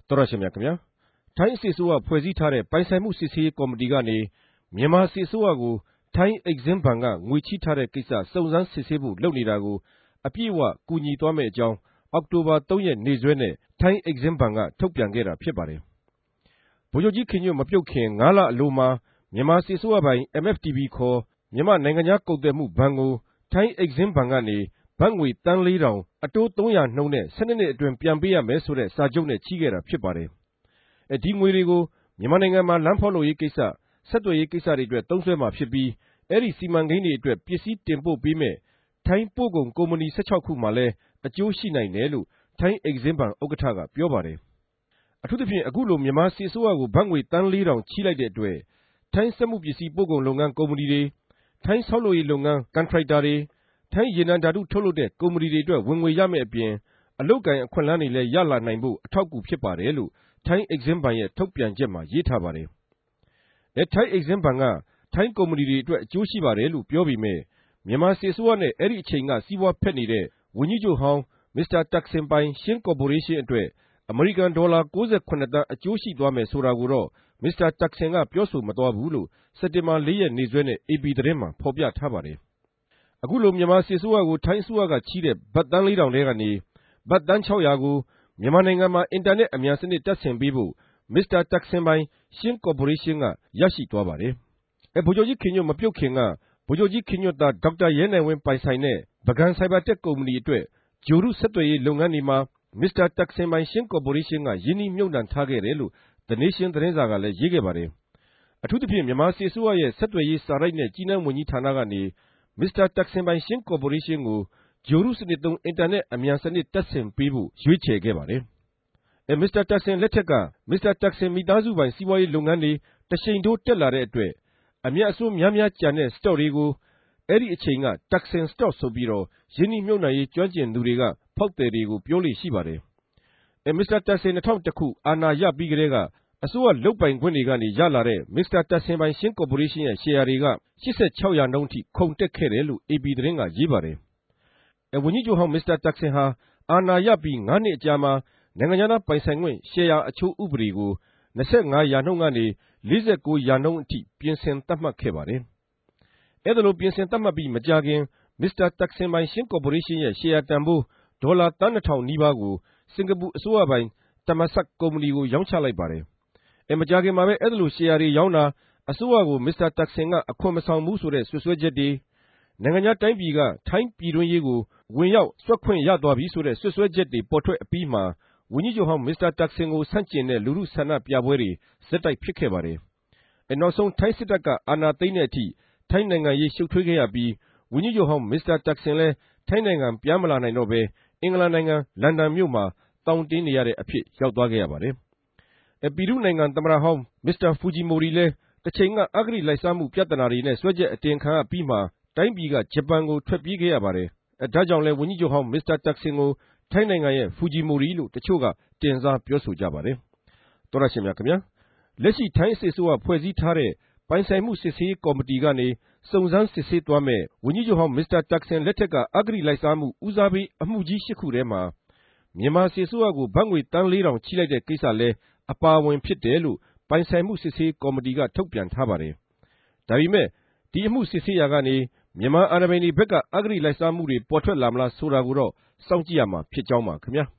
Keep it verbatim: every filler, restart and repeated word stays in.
တော်ရရှိမြခင်ဗျာထိုင်းအစိုးရဖွဲ့စည်းထားတဲ့ပိုင်ဆိုင်မှုစစ်ဆေးရေးကော်မတီကနေမြန်မာအစိုးရကိုထိုင်း Exim Bank ကငွေချေးထားတဲ့ကိစ္စစုံစမ်းစစ်ဆေးဖို့လုပ်နေတာကိုအပြည့်အဝကူညီသွားမယ့်အကြောင်းအောက်တိုဘာသုံးရက်နေ့စွဲနဲ့ထိုင်း Exim Bank ကထုတ်ပြန်ခဲ့တာဖြစ်ပါတယ်ဗိုလ်ချုပ်ကြီးခင်ညွန့်မပြုတ်ခင်ငါးလအလိုမှာမြန်မာအစိုးရပိုင် M F T B ခေါ်မြန်မာနိုင်ငံခြားကုန်သွယ်မှုဘဏ်ကိုထိုင်း Exim Bank ကနေဘတ်ငွေသန်းလေးထောင်အတိုးသုံးရာနှုန်းနဲ့ဆယ်နှစ်နှစ်အတွင်းပြန်ပေးရမယ်ဆိုတဲ့စာချုပ်နဲ့ချီးခဲ့တာဖြစ်ပါတယ်ဒီငွေတွေကိုမြန်မာနိုင်ငံမှာလမ်းဖောက်လုပ်ရေးကိစ္စဆက်သွယ်ရေးကိစ္စတွေအတွက်သုံးစွဲမှာဖြစ်ပြီးအဲဒီစီမံကိန်းတွေအတွက်ပစ္စည်းတင်ပို့ပေးမဲ့ထိုင်းပို့ကုန်ကုမ္ပဏီ ၁၆ ခုမှာလည်းအကျိုးရှိနိုင်တယ်လို့ထိုင်း Exim Bank ဥက္ကဋ္ဌကပြောပါတယ်အထူးသဖြင့်အခုလိုမြန်မာအစိုးရကိုဘတ်ငွေသန်းလေးထောင်ချီးလိုက်တဲ့အတွက်ထိုင်းစက်မှုပစ္စည်းပို့ကုန်လုပ်ငန်းကုမ္ပဏီတွေထိုင်းဆောက်လုပ်ရေးလုပ်ငန်းကန်ထရိုက်တာတွေထိုင်းရေနံဓာတုထုတ်လုပ်တဲ့ကုမ္ပဏီတွေအတွက်ဝင်ငွေရမယ့်အပြင်အလုပ်ကိုင်အခွင့်အလမ်းတွေလည်းရလာနိုင်ဖို့အထောက်အကူဖြစ်ပါတယ်လို့ထိုင်း Exim Bank ရဲ့ထုတ်ပြန်ချက်မှာရေးထားပါတယ်။ထိုင်း Exim Bank ကထိုင်းကုမ္ပဏီတွေအတွက်အကျိုးရှိပါတယ်လို့ပြောပေမဲ့မြန်မာအစိုးရနဲ့အဲ့ဒီအချိန်ကစီးပွားဖက်နေတဲ့ဝန်ကြီးချုပ်ဟောင်းမစ္စတာတက်ဆင်ပိုင်ရှင်းကော်ပိုရေးရှင်းအတွက်အမေရိကန်ဒေါ်လာ၉၇သန်းအကျိုးရှိသွားမယ်ဆိုတာကိုတော့မစ္စတာတက်ဆင်ကပြောဆိုမသွားဘူးလို့စက်တင်ဘာလေးရက်နေ့စွဲနဲ့ အေပီ သတင်းမှာဖော်ပြထားပါတယ်။အခုလိုမြန်မာအစိုးရကိုထိုင်းအစိုးရကချီးတဲ့ဘတ်သန်းလေးထောင်ထဲကနေဘတ်သန်းခြောက်ရာကိုမြန်မာနိုင်ငံမှာအင်တာနက်အမြန်စနစ်တပ်ဆင်ပေးဖို့မစ္စတာတက်ဆင်ပိုင်ရှင်းကော်ပိုရေးရှင်းကရရှိသွားပါတယ်။ဗိုလ်ချုပ်ကြီးခင်ညွန့်မပြုတ်ခင်ကဗိုလ်ချုပ်ကြီးခင်ညွန့်သားဒေါက်တာရဲနိုင်ဝင်းပိုင်ဆိုင်တဲ့ပကံဆိုင်ဘာတက်ကုမ္ပဏီအတွက်ဂြိုဟ်တုဆက်သွယ်ရေးလုပ်ငန်းတွေမှာမစ္စတာတက်ဆင်ပိုင်ရှင်းကော်ပိုရေးရှင်းကရင်းနှီးမြှုပ်နှံထားခဲ့တယ်လို့ The Nation သတင်းစာကလည်းရေးခဲ့ပါတယ်။အထူးသဖြင့်မြန်မာအစိုးရရဲ့ဆက်သွယ်ရေးစာရိုက်နဲ့ကြီးနှမ်းဝန်ကြီးဌာနကနေမစ္စတာတက်ဆင်ပိုင်ရှင်းကော်ပိုရေးရှင်းကိုဂြိုဟ်တုစနစ်သုံးအင်တာနက်အမြန်စနစ်တပ်ဆင်ပေးဖို့ရွေးချယ်ခဲ့ပါတယ်။မစ္စတာတက်ဆင်လက်ထက်ကမစ္စတာတက်ဆင်မိသားစုပိုင်စီးပွားရေးလုပ်ငန်းတွေတရှိန်ထိုးတက်လာတဲ့အတွက်အမြတ်အစွန်းများများကျန်တဲ့စတော့တွေကိုအဲ့ဒီအချိန်ကတက်ဆင်စတော့ဆိုပြီးတော့ရင်းနှီးမြှုပ်နှံရေးကျွမ်းကျင်သူတွေကဖောက်သည်တွေကိုပြောလို့ရှိပါတယ်။မစ္စတာတက်ဆင်၂၀၀၁ခုအာဏာရပြီးကတည်းကအစိုးရလုပ်ပိုင်ခွင့်တွေကနေရလာတဲ့မစ္စတာတက်ဆင်ပိုင်ရှင်းကော်ပိုရေးရှင်းရဲ့ရှယ်ယာတွေက၈၆ရာနှုန်းအထိခုန်တက်ခဲ့တယ်လို့ အေပီ သတင်းကရေးပါတယ်။ဝန်ကြီးချုပ်ဟောင်းမစ္စတာတက်ဆင်ဟာအာဏာရပြီးငါးနှစ်အကြာမှာနိုင်ငံခြားသားပိုင်ဆိုင်ခွင့်ရှယ်ယာအချိုးဥပဒေကို၂၅ရာနှုန်းကနေ၄၉ရာနှုန်းအထိပြင်ဆင်သတ်မှတ်ခဲ့ပါတယ်။အဲ့ဒါလိုပြင်ဆင်သတ်မှတ်ပြီးမကြာခင်မစ္စတာတက်ဆင်ပိုင်ရှင်းကော်ပိုရေးရှင်းရဲ့ရှယ်ယာတန်ဖိုးဒေါ်လာသန်းနှစ်ထောင်နီးပါးကိုစင်ကာပူအစိုးရပိုင်တမဆက်ကုမ္ပဏီကိုရောင်းချလိုက်ပါတယ်။မကြာခင်မှာပဲအဲ့ဒါလိုရှယ်ယာတွေရောင်းတာအစိုးရကိုမစ္စတာတက်ဆင်ကအခွန်မဆောင်ဘူးဆိုတဲ့ဆွဆွဲချက်တွေနိုင်ငံခြားတိုင်းပြည်ကထိုင်းပြည်တွင်းရေးကိုဝင်ရောက်စွက်ခွင့်ရသွားပြီဆိုတဲ့ဆွဆွဲချက်တွေပေါ်ထွက်အပြီးမှာဝန်ကြီးချုပ်ဟောင်းမစ္စတာတက်ဆင်ကိုဆန့်ကျင်တဲ့လူထုဆန္ဒပြပွဲတွေဆက်တိုက်ဖြစ်ခဲ့ပါတယ်။နောက်ဆုံးထိုင်းစစ်တပ်ကအာဏာသိမ်းတဲ့အထိထိုင်းနိုင်ငံရေးရှုပ်ထွေးခဲ့ရပြီးဝန်ကြီးချုပ်ဟောင်းမစ္စတာတက်ဆင်လည်းထိုင်းနိုင်ငံပြန်မလာနိုင်တော့ဘဲအင်္ဂလန်နိုင်ငံလန်ဒန်မြို့မှာတောင်းတင်းနေရတဲ့အဖြစ်ရောက်သွားခဲ့ရပါတယ်။ပြည်သူ့နိုင်ငံသမ္မတဟောင်းမစ္စတာဖူဂျီမိုရီလည်းတစ်ချိန်ကအဂတိလိုက်စားမှုပြဿနာတွေနဲ့စွဲချက်အတင်ခံရပြီးမှတိုင်းပြည်ကဂျပန်ကိုထွက်ပြေးခဲ့ရပါတယ်။ဒါကြောင့်လည်းဝန်ကြီးချုပ်ဟောင်းမစ္စတာတက်ဆင်ကိုထိုင်းနိုင်ငံရဲ့ဖူဂျီမိုရီလို့တချို့ကတင်စားပြောဆိုကြပါတယ်။သောရရှင်များခင်ဗျာလက်ရှိထိုင်းအစိုးရဖွဲ့စည်းထားတဲ့ပိုင်ဆိုင်မှုစစ်ဆေးရေးကော်မတီကနေစုံစမ်းစစ်ဆေးသွားမဲ့ဝန်ကြီးချုပ်ဟောင်းမစ္စတာတက်ဆင်လက်ထက်ကအဂတိလိုက်စားမှုဦးစားပေးအမှုကြီးရှစ်ခုထဲမှာမြန်မာအစိုးရကိုဘတ်ငွေသန်းလေးထောင်ချီးလိုက်တဲ့ကိစ္စလည်းအပါအဝင်ဖြစ်တယ်လို့ပိုင်ဆိုင်မှုစစ်ဆေးကော်မတီကထုတ်ပြန်ထားပါတယ်။ဒါပေမဲ့ဒီအမှုစစ်ဆေးရာကနေမြန်မာအာဏာပိုင်တွေဘက်ကအဂတိလိုက်စားမှုတွေပေါ်ထွက်လာမလားဆိုတာကိုတော့စောင့်ကြည့်ရမှာဖြစ်ကြောင်းပါခင်ဗျာ။